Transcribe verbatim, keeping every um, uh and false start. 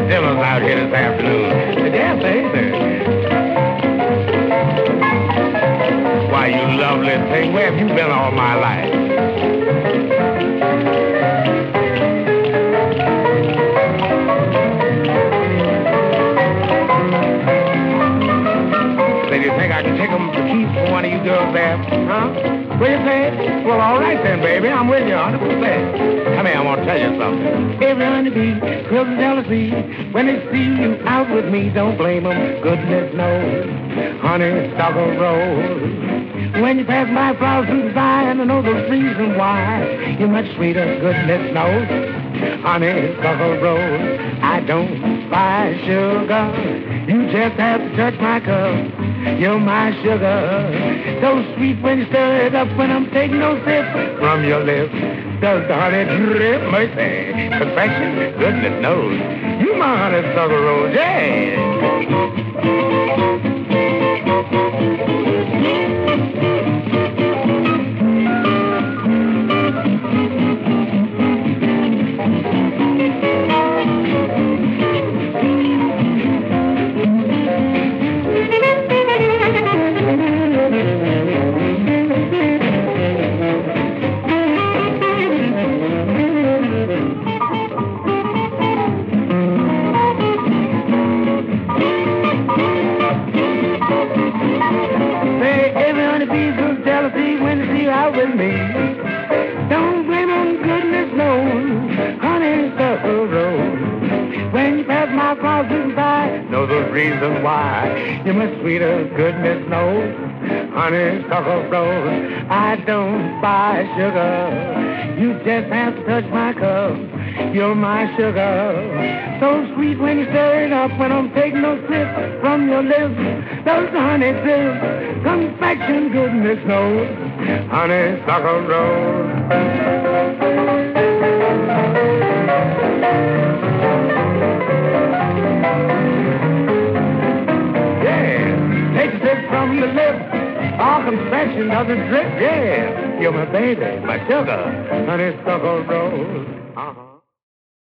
dinners out here this afternoon. Yeah, baby. Why, you lovely thing, where have you been all my life? Say, do you think I can take them the keys for one of you girls there? Huh? What you say? Well, all right then, baby. I'm with you one hundred percent. Come here, I want to tell you something. Every honeybee feels jealousy when they see you out with me. Don't blame them, goodness knows. Honeysuckle rose. When you pass my flowers through the side, and I know the reason why. You're much sweeter, goodness knows. Honeysuckle rose. I don't buy sugar. You just have to touch my cup. You're my sugar. So sweet when you stir it up when I'm taking no sip from your lips. Does the honey drip? Mercy. Perfection? Goodness knows. You my honeysuckle rose, yeah. With me. Don't blame on goodness knows, honeysuckle rose. When you pass my crossing by, know the reason why. You're much sweeter, goodness knows, honeysuckle rose. I don't buy sugar. You just have to touch my cup. You're my sugar. So sweet when you stir it up when I'm taking no sip from your lips. Those honey drips, confection, goodness knows. Honeysuckle rose. Yeah, take a sip from the lips. Our confection doesn't drip. Yeah, you're my baby, my sugar. Honeysuckle rose. Uh-huh.